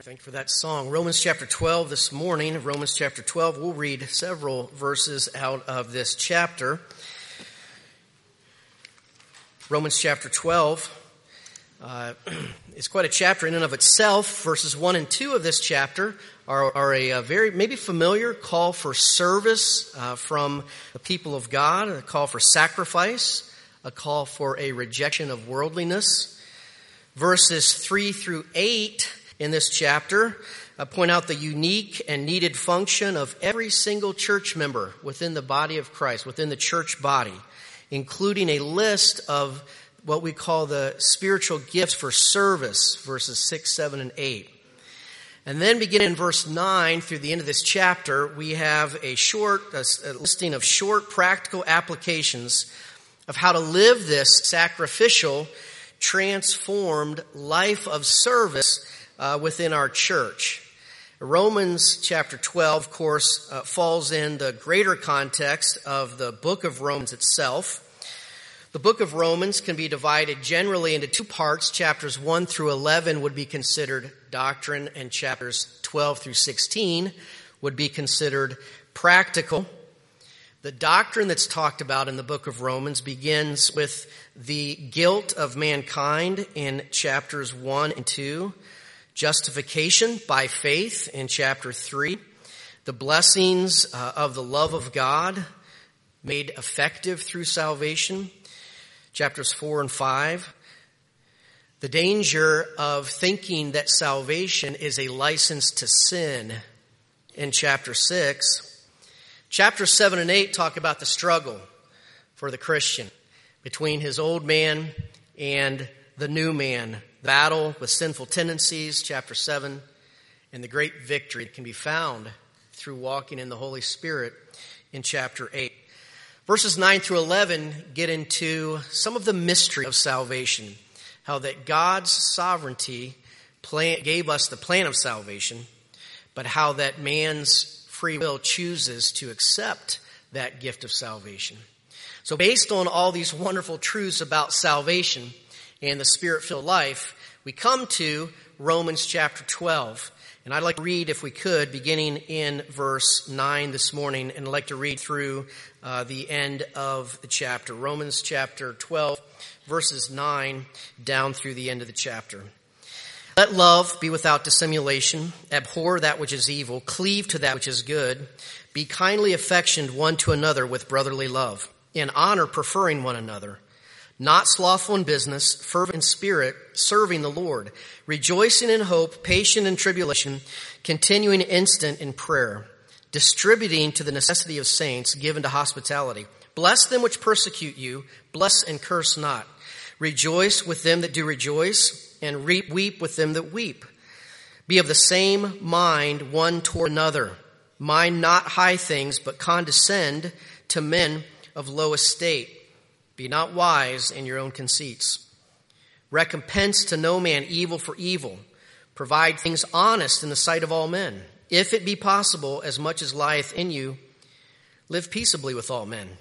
Thank you for that song. Romans chapter 12 this morning. Romans chapter 12. We'll read several verses out of this chapter. Romans chapter 12 is quite a chapter in and of itself. Verses 1 and 2 of this chapter are a very maybe familiar call for service from the people of God, a call for sacrifice, a call for a rejection of worldliness. Verses 3 through 8 in this chapter point out the unique and needed function of every single church member within the body of Christ, within the church body, including a list of what we call the spiritual gifts for service, verses 6, 7, and 8. And then beginning in verse 9 through the end of this chapter, we have a listing of short practical applications of how to live this sacrificial, transformed life of service within our church. Romans chapter 12, of course, falls in the greater context of the book of Romans itself. The book of Romans can be divided generally into two parts. Chapters 1 through 11 would be considered doctrine, and chapters 12 through 16 would be considered practical. The doctrine that's talked about in the book of Romans begins with the guilt of mankind in chapters 1 and 2. Justification by faith in chapter 3. The blessings of the love of God made effective through salvation. Chapters 4 and 5. The danger of thinking that salvation is a license to sin in chapter 6. Chapters 7 and 8 talk about the struggle for the Christian between his old man and the new man. Battle with sinful tendencies, chapter 7, and the great victory that can be found through walking in the Holy Spirit in chapter 8. Verses 9 through 11 get into some of the mystery of salvation, how that God's sovereignty gave us the plan of salvation, but how that man's free will chooses to accept that gift of salvation. So based on all these wonderful truths about salvation and the Spirit-filled life, we come to Romans chapter 12. And I'd like to read, if we could, beginning in verse 9 this morning, and I'd like to read through the end of the chapter. Romans chapter 12, verses 9 down through the end of the chapter. Let love be without dissimulation. Abhor that which is evil. Cleave to that which is good. Be kindly affectioned one to another with brotherly love. In honor, preferring one another. Not slothful in business, fervent in spirit, serving the Lord, rejoicing in hope, patient in tribulation, continuing instant in prayer, distributing to the necessity of saints, given to hospitality. Bless them which persecute you, bless and curse not. Rejoice with them that do rejoice, and weep with them that weep. Be of the same mind one toward another. Mind not high things, but condescend to men of low estate. Be not wise in your own conceits. Recompense to no man evil for evil. Provide things honest in the sight of all men. If it be possible, as much as lieth in you, live peaceably with all men.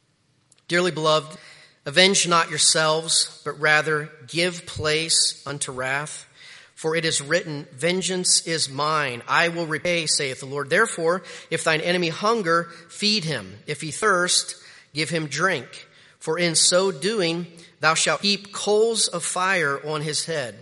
Dearly beloved, avenge not yourselves, but rather give place unto wrath. For it is written, vengeance is mine, I will repay, saith the Lord. Therefore, if thine enemy hunger, feed him. If he thirst, give him drink. For in so doing, thou shalt heap coals of fire on his head.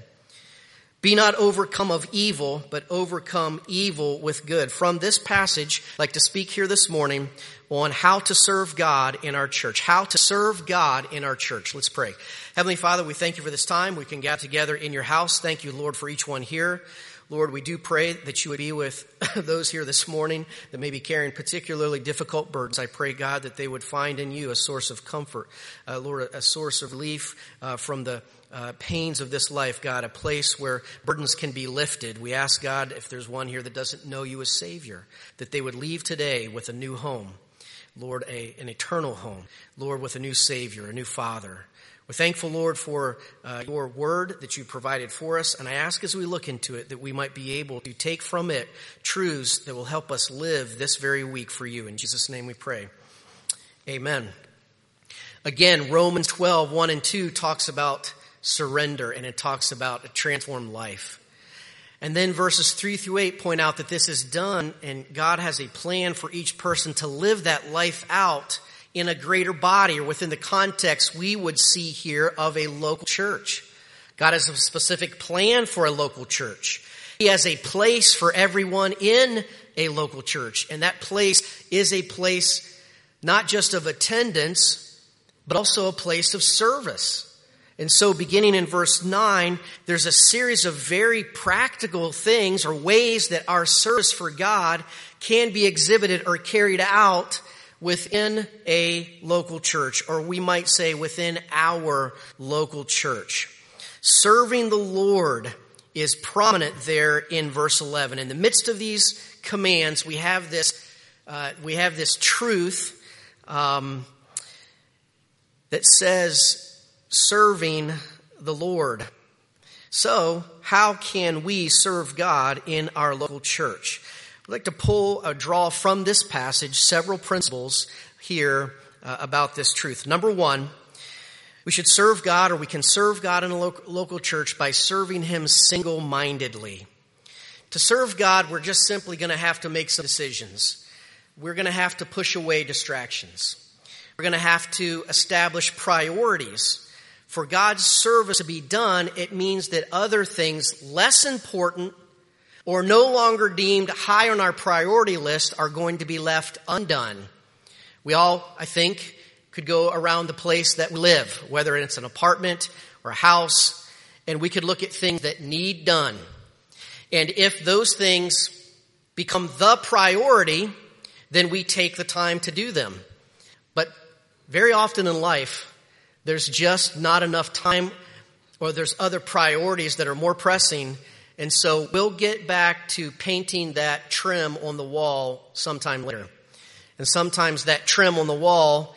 Be not overcome of evil, but overcome evil with good. From this passage, I'd like to speak here this morning on how to serve God in our church. How to serve God in our church. Let's pray. Heavenly Father, we thank you for this time. We can gather together in your house. Thank you, Lord, for each one here. Lord, we do pray that you would be with those here this morning that may be carrying particularly difficult burdens. I pray, God, that they would find in you a source of comfort, Lord, a source of relief from the pains of this life, God, a place where burdens can be lifted. We ask, God, if there's one here that doesn't know you as Savior, that they would leave today with a new home, Lord, an eternal home, Lord, with a new Savior, a new Father. We're thankful, Lord, for your word that you provided for us. And I ask as we look into it that we might be able to take from it truths that will help us live this very week for you. In Jesus' name we pray. Amen. Again, Romans 12, 1 and 2 talks about surrender, and it talks about a transformed life. And then verses 3 through 8 point out that this is done and God has a plan for each person to live that life out in a greater body or within the context we would see here of a local church. God has a specific plan for a local church. He has a place for everyone in a local church. And that place is a place not just of attendance, but also a place of service. And so beginning in verse 9, there's a series of very practical things or ways that our service for God can be exhibited or carried out within a local church, or we might say within our local church. Serving the Lord is prominent there in verse 11. In the midst of these commands, we have this truth that says serving the Lord. So, how can we serve God in our local church? I'd like to draw from this passage several principles here about this truth. Number one, we should serve God, or we can serve God in a local church by serving Him single-mindedly. To serve God, we're just simply going to have to make some decisions. We're going to have to push away distractions. We're going to have to establish priorities. For God's service to be done, it means that other things less important or no longer deemed high on our priority list are going to be left undone. We all, I think, could go around the place that we live, whether it's an apartment or a house, and we could look at things that need done. And if those things become the priority, then we take the time to do them. But very often in life, there's just not enough time, or there's other priorities that are more pressing. And so we'll get back to painting that trim on the wall sometime later. And sometimes that trim on the wall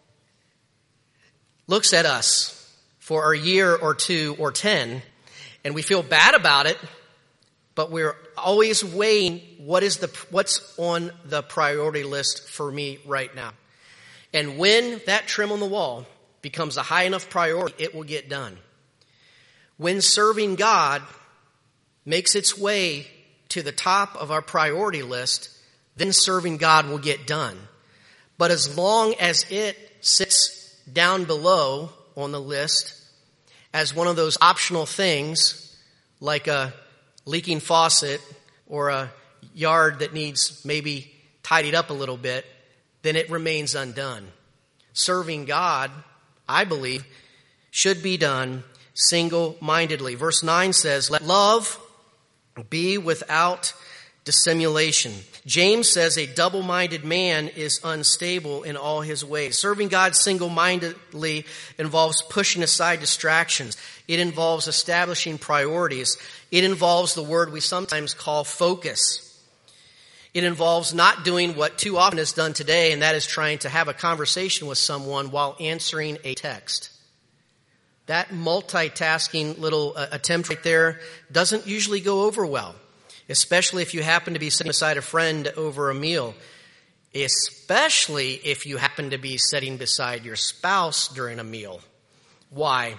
looks at us for a year or 2 or 10, and we feel bad about it, but we're always weighing what's on the priority list for me right now. And when that trim on the wall becomes a high enough priority, it will get done. When serving God makes its way to the top of our priority list, then serving God will get done. But as long as it sits down below on the list as one of those optional things, like a leaking faucet or a yard that needs maybe tidied up a little bit, then it remains undone. Serving God, I believe, should be done single-mindedly. Verse 9 says, let love be without dissimulation. James says a double-minded man is unstable in all his ways. Serving God single-mindedly involves pushing aside distractions. It involves establishing priorities. It involves the word we sometimes call focus. It involves not doing what too often is done today, and that is trying to have a conversation with someone while answering a text. That multitasking little attempt right there doesn't usually go over well, especially if you happen to be sitting beside a friend over a meal, especially if you happen to be sitting beside your spouse during a meal. Why?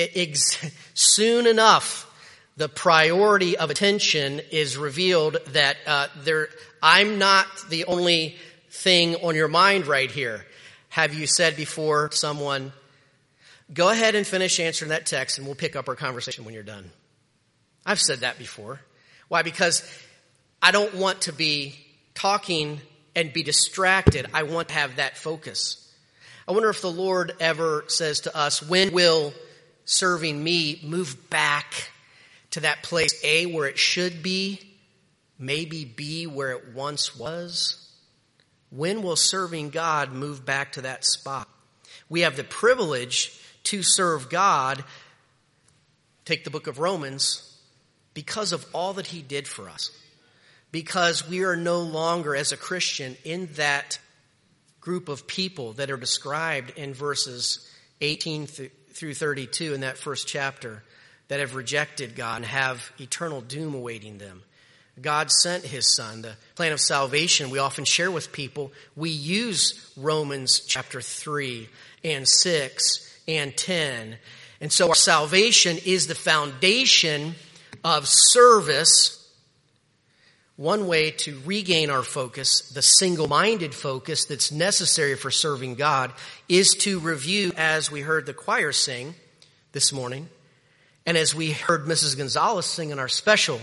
Soon enough, the priority of attention is revealed that I'm not the only thing on your mind right here. Have you said before to someone, go ahead and finish answering that text and we'll pick up our conversation when you're done? I've said that before. Why? Because I don't want to be talking and be distracted. I want to have that focus. I wonder if the Lord ever says to us, when will serving me move back to that place, A, where it should be, maybe B, where it once was? When will serving God move back to that spot? We have the privilege to serve God, take the book of Romans, because of all that He did for us. Because we are no longer, as a Christian, in that group of people that are described in verses 18 through 32 in that first chapter, that have rejected God and have eternal doom awaiting them. God sent His Son. The plan of salvation we often share with people. We use Romans chapter 3 and 6 and 10. And so our salvation is the foundation of service, one way to regain our focus, the single-minded focus that's necessary for serving God, is to review, as we heard the choir sing this morning, and as we heard Mrs. Gonzalez sing in our special,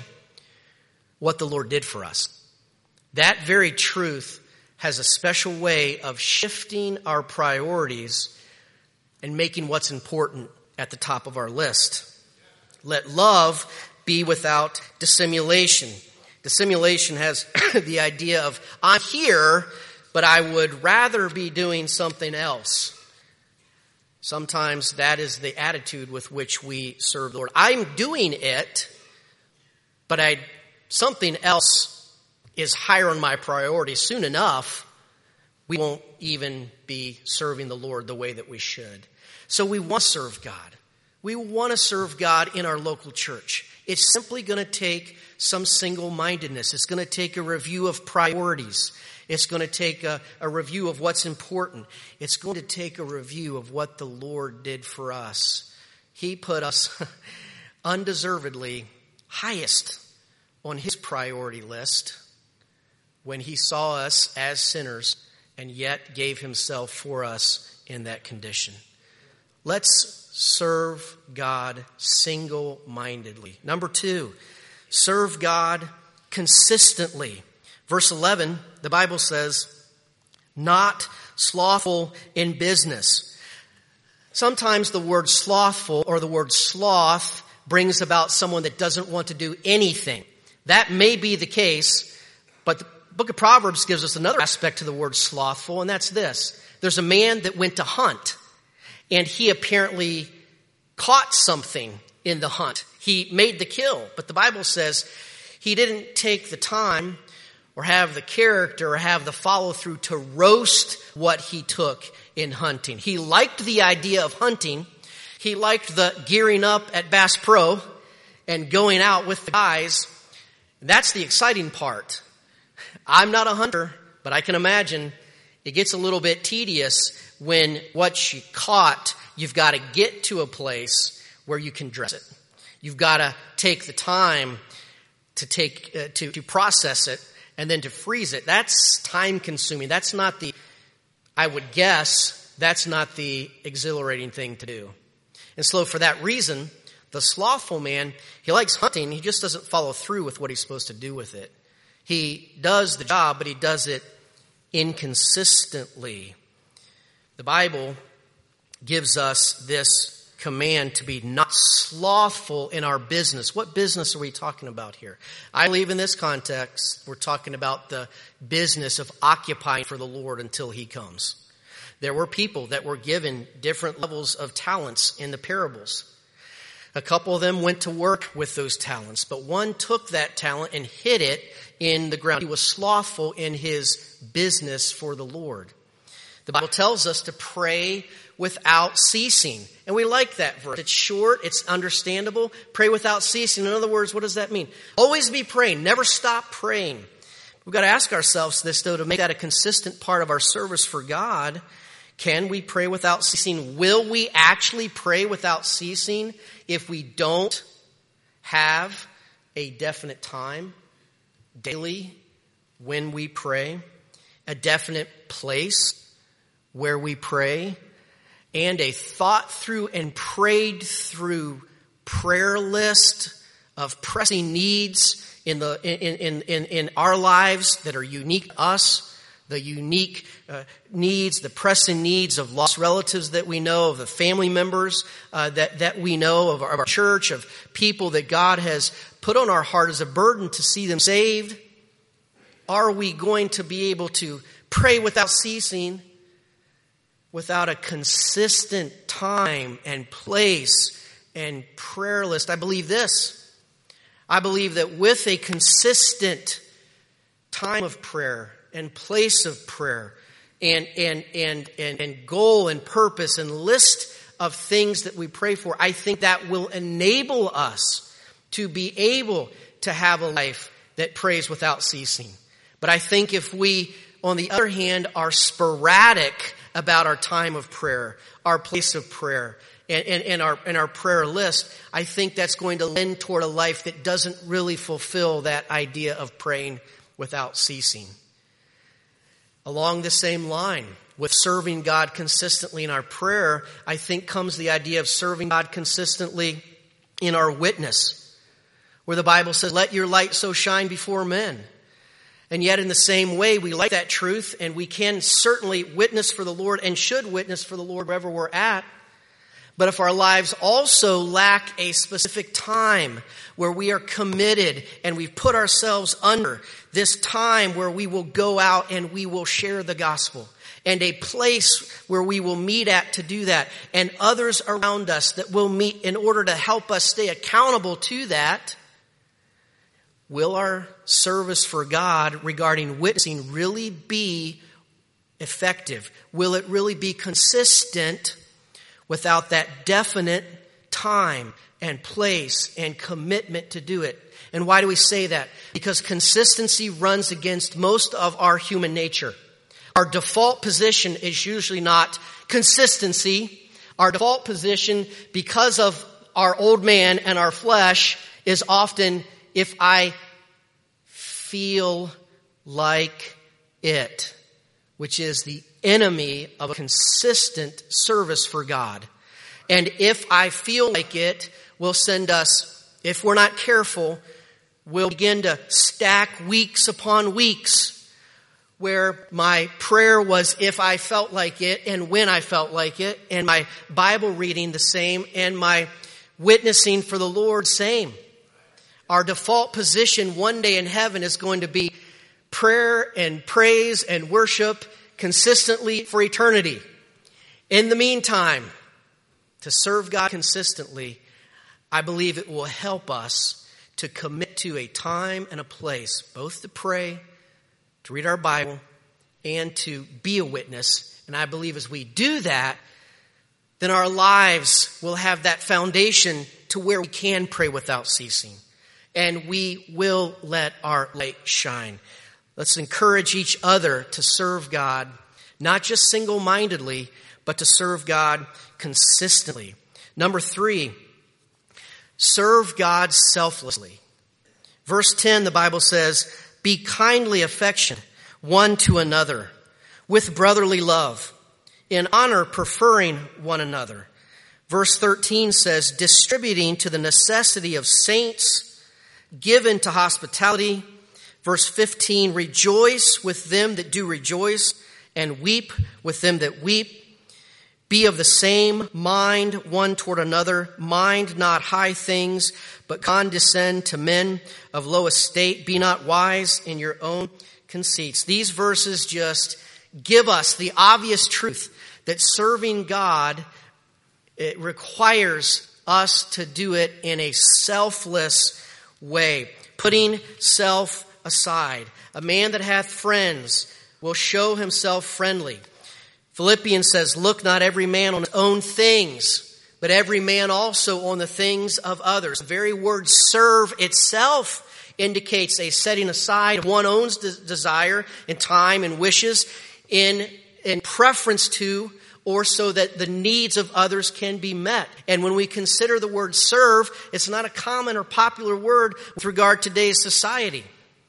what the Lord did for us. That very truth has a special way of shifting our priorities and making what's important at the top of our list. Let love be without dissimulation. Dissimulation has the idea of, I'm here, but I would rather be doing something else. Sometimes that is the attitude with which we serve the Lord. I'm doing it, but something else is higher on my priority. Soon enough, we won't even be serving the Lord the way that we should. So we want to serve God. We want to serve God in our local church. It's simply going to take some single-mindedness. It's going to take a review of priorities. It's going to take a review of what's important. It's going to take a review of what the Lord did for us. He put us undeservedly highest on his priority list when he saw us as sinners and yet gave himself for us in that condition. Let's serve God single-mindedly. Number 2, serve God consistently. Verse 11, the Bible says, not slothful in business. Sometimes the word slothful or the word sloth brings about someone that doesn't want to do anything. That may be the case, but the book of Proverbs gives us another aspect to the word slothful, and that's this. There's a man that went to hunt, and he apparently caught something in the hunt. He made the kill, but the Bible says he didn't take the time or have the character or have the follow-through to roast what he took in hunting. He liked the idea of hunting. He liked the gearing up at Bass Pro and going out with the guys. That's the exciting part. I'm not a hunter, but I can imagine it gets a little bit tedious when what you caught, you've got to get to a place where you can dress it. You've got to take the time to process it and then to freeze it. That's time consuming. I would guess, that's not the exhilarating thing to do. And so for that reason, the slothful man, he likes hunting. He just doesn't follow through with what he's supposed to do with it. He does the job, but he does it inconsistently. The Bible gives us this command to be not slothful in our business. What business are we talking about here? I believe in this context, we're talking about the business of occupying for the Lord until he comes. There were people that were given different levels of talents in the parables. A couple of them went to work with those talents, but one took that talent and hid it in the ground. He was slothful in his business for the Lord. The Bible tells us to pray without ceasing. And we like that verse. It's short, it's understandable. Pray without ceasing. In other words, what does that mean? Always be praying. Never stop praying. We've got to ask ourselves this, though, to make that a consistent part of our service for God. Can we pray without ceasing? Will we actually pray without ceasing if we don't have a definite time daily when we pray, a definite place where we pray, and a thought through and prayed through prayer list of pressing needs in our lives that are unique to us, the unique needs, the pressing needs of lost relatives that we know, of the family members that we know, of our church, of people that God has put on our heart as a burden to see them saved. Are we going to be able to pray without ceasing, without a consistent time and place and prayer list? I believe this. I believe that with a consistent time of prayer and place of prayer and goal and purpose and list of things that we pray for, I think that will enable us to be able to have a life that prays without ceasing. But I think if we, on the other hand, are sporadic about our time of prayer, our place of prayer, in our prayer list, I think that's going to lend toward a life that doesn't really fulfill that idea of praying without ceasing. Along the same line, with serving God consistently in our prayer, I think comes the idea of serving God consistently in our witness, where the Bible says, let your light so shine before men. And yet in the same way, we like that truth, and we can certainly witness for the Lord and should witness for the Lord wherever we're at. But if our lives also lack a specific time where we are committed and we've put ourselves under this time where we will go out and we will share the gospel, and a place where we will meet at to do that, and others around us that will meet in order to help us stay accountable to that, will our service for God regarding witnessing really be effective? Will it really be consistent without that definite time and place and commitment to do it? And why do we say that? Because consistency runs against most of our human nature. Our default position is usually not consistency. Our default position, because of our old man and our flesh, is often if I feel like it, which is the enemy of a consistent service for God. And if I feel like it, will send us, if we're not careful, we'll begin to stack weeks upon weeks where my prayer was if I felt like it and when I felt like it, and my Bible reading the same, and my witnessing for the Lord same. Our default position one day in heaven is going to be prayer and praise and worship consistently for eternity. In the meantime, to serve God consistently, I believe it will help us to commit to a time and a place, both to pray, to read our Bible, and to be a witness. And I believe as we do that, then our lives will have that foundation to where we can pray without ceasing. And we will let our light shine. Let's encourage each other to serve God, not just single-mindedly, but to serve God consistently. Number 3, serve God selflessly. Verse 10, the Bible says, be kindly affectionate one to another with brotherly love, in honor preferring one another. Verse 13 says, distributing to the necessity of saints, given to hospitality. Verse 15, rejoice with them that do rejoice, and weep with them that weep. Be of the same mind one toward another. Mind not high things, but condescend to men of low estate. Be not wise in your own conceits. These verses just give us the obvious truth that serving God, it requires us to do it in a selfless way, putting self aside. A man that hath friends will show himself friendly. Philippians says, look not every man on his own things, but every man also on the things of others. The very word serve itself indicates a setting aside of one's own desire and time and wishes in preference to, or so that the needs of others can be met. And when we consider the word serve, it's not a common or popular word with regard to today's society.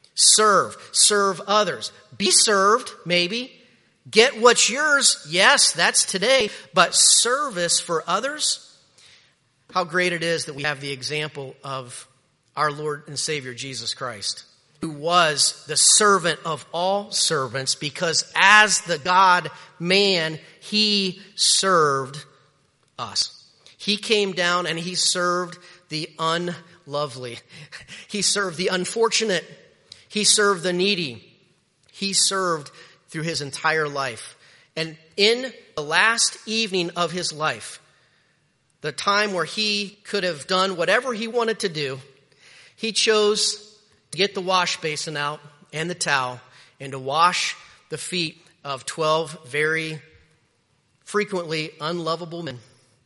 Serve others. Be served, maybe. Get what's yours, yes, that's today. But service for others, how great it is that we have the example of our Lord and Savior Jesus Christ, who was the servant of all servants, because as the God-man, he served us. He came down and he served the unlovely. He served the unfortunate. He served the needy. He served through his entire life. And in the last evening of his life, the time where he could have done whatever he wanted to do, he chose to get the wash basin out and the towel and to wash the feet of 12 very frequently unlovable men.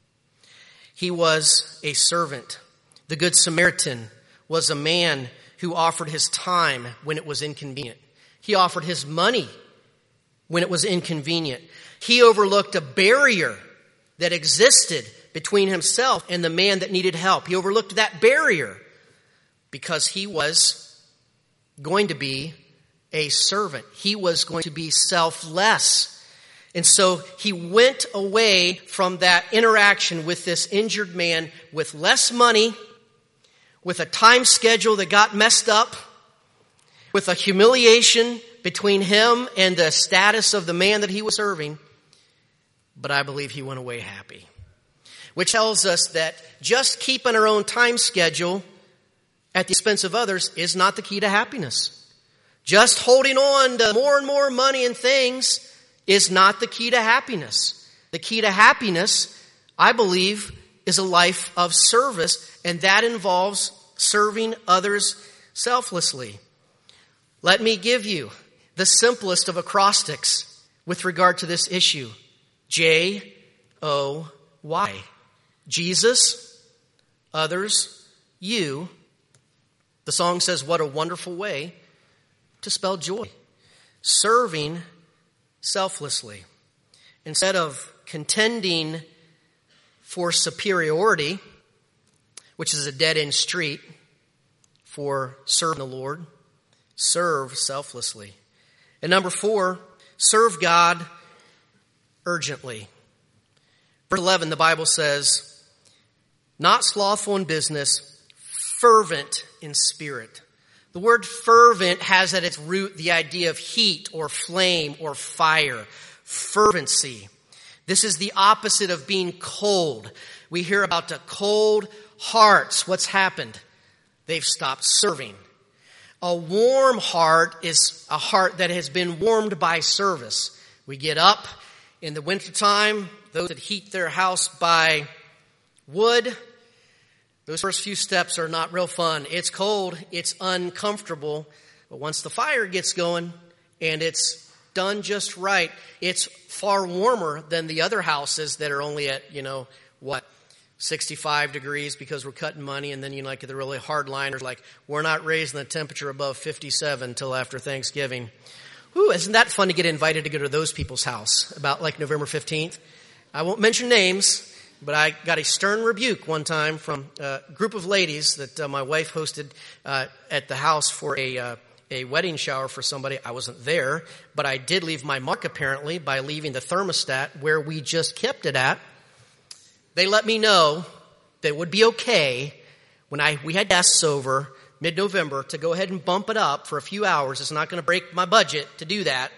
He was a servant. The Good Samaritan was a man who offered his time when it was inconvenient. He offered his money when it was inconvenient. He overlooked a barrier that existed between himself and the man that needed help. He overlooked that barrier because he was going to be a servant. He was going to be selfless. And so he went away from that interaction with this injured man with less money, with a time schedule that got messed up, with a humiliation between him and the status of the man that he was serving. But I believe he went away happy. Which tells us that just keeping our own time schedule at the expense of others is not the key to happiness. Just holding on to more and more money and things is not the key to happiness. The key to happiness, I believe, is a life of service, and that involves serving others selflessly. Let me give you the simplest of acrostics with regard to this issue. J-O-Y. Jesus, others, you. The song says, what a wonderful way to spell joy. Serving selflessly. Instead of contending for superiority, which is a dead-end street for serving the Lord, serve selflessly. And number 4, serve God urgently. Verse 11, the Bible says, not slothful in business, fervent in spirit. The word fervent has at its root the idea of heat or flame or fire. Fervency. This is the opposite of being cold. We hear about the cold hearts. What's happened? They've stopped serving. A warm heart is a heart that has been warmed by service. We get up in the wintertime, those that heat their house by wood, those first few steps are not real fun. It's cold, it's uncomfortable, but once the fire gets going and it's done just right, it's far warmer than the other houses that are only at, 65 degrees because we're cutting money, and then the really hardliners, like, we're not raising the temperature above 57 till after Thanksgiving. Ooh, isn't that fun to get invited to go to those people's house about November 15th? I won't mention names, but I got a stern rebuke one time from a group of ladies that my wife hosted at the house for a wedding shower for somebody. I wasn't there, but I did leave my mark apparently by leaving the thermostat where we just kept it at. They let me know that it would be okay when we had guests over mid-November to go ahead and bump it up for a few hours. It's not going to break my budget to do that.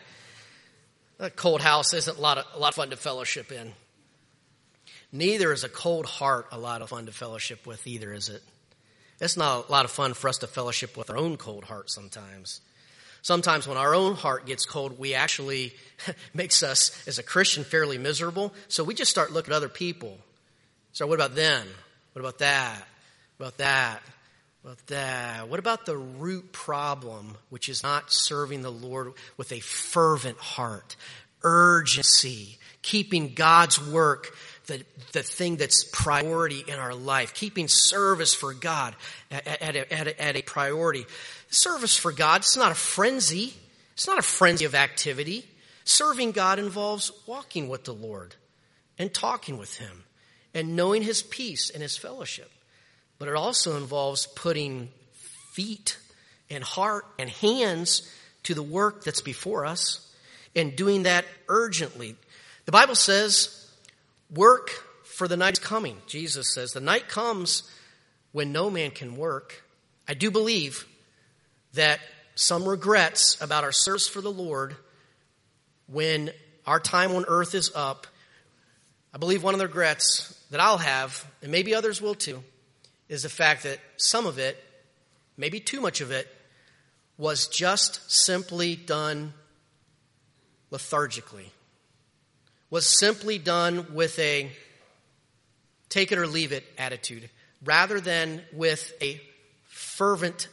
A cold house isn't a lot of fun to fellowship in. Neither is a cold heart a lot of fun to fellowship with either, is it? It's not a lot of fun for us to fellowship with our own cold heart sometimes. Sometimes when our own heart gets cold, we actually makes us, as a Christian, fairly miserable. So we just start looking at other people. So what about them? What about that? What about that? What about that? What about the root problem, which is not serving the Lord with a fervent heart, urgency, keeping God's work the thing that's priority in our life, keeping service for God at a priority. Service for God, it's not a frenzy. It's not a frenzy of activity. Serving God involves walking with the Lord and talking with Him and knowing His peace and His fellowship. But it also involves putting feet and heart and hands to the work that's before us and doing that urgently. The Bible says, work, for the night is coming. Jesus says, the night comes when no man can work. I do believe that some regrets about our service for the Lord when our time on earth is up. I believe one of the regrets that I'll have, and maybe others will too, is the fact that some of it, maybe too much of it, was just simply done lethargically. Was simply done with a take it or leave it attitude, rather than with a fervent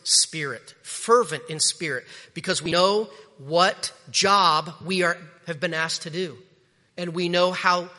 in spirit, because we know what job we have been asked to do. And we know how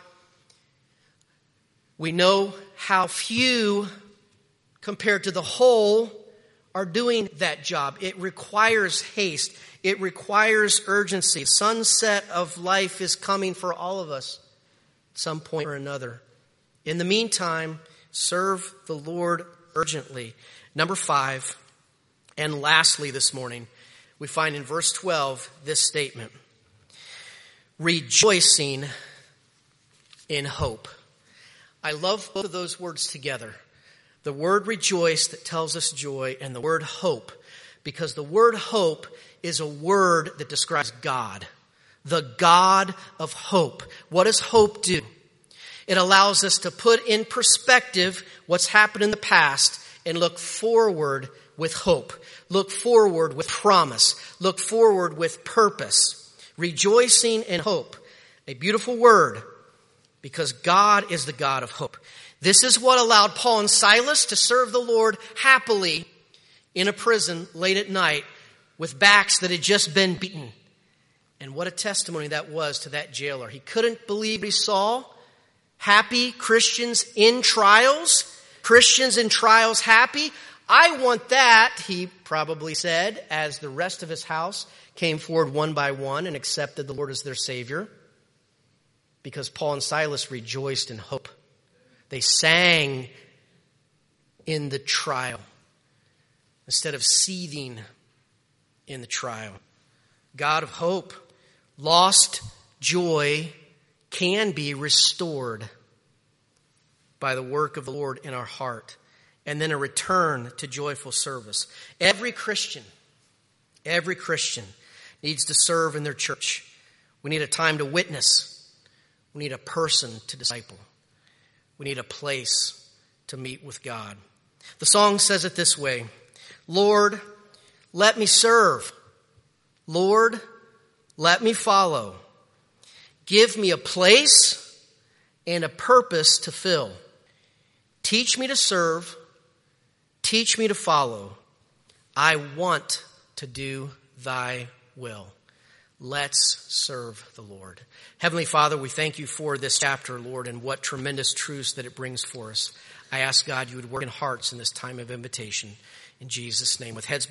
few compared to the whole are doing that job. It requires haste. It requires urgency. Sunset of life is coming for all of us at some point or another. In the meantime, serve the Lord urgently. Number 5, and lastly this morning, we find in verse 12 this statement: rejoicing in hope. I love both of those words together. The word rejoice that tells us joy, and the word hope, because the word hope is a word that describes God, the God of hope. What does hope do? It allows us to put in perspective what's happened in the past and look forward with hope. Look forward with promise. Look forward with purpose. Rejoicing in hope. A beautiful word, because God is the God of hope. This is what allowed Paul and Silas to serve the Lord happily in a prison late at night with backs that had just been beaten. And what a testimony that was to that jailer. He couldn't believe what he saw. Happy Christians in trials. Christians in trials happy. I want that, he probably said, as the rest of his house came forward one by one and accepted the Lord as their Savior. Because Paul and Silas rejoiced in hope. They sang in the trial instead of seething in the trial. God of hope. Lost joy can be restored by the work of the Lord in our heart, and then a return to joyful service. Every Christian needs to serve in their church. We need a time to witness. We need a person to disciple. We need a place to meet with God. The song says it this way: Lord, let me serve. Lord, let me follow. Give me a place and a purpose to fill. Teach me to serve. Teach me to follow. I want to do thy will. Let's serve the Lord. Heavenly Father, we thank you for this chapter, Lord, and what tremendous truths that it brings for us. I ask God you would work in hearts in this time of invitation. In Jesus' name, with heads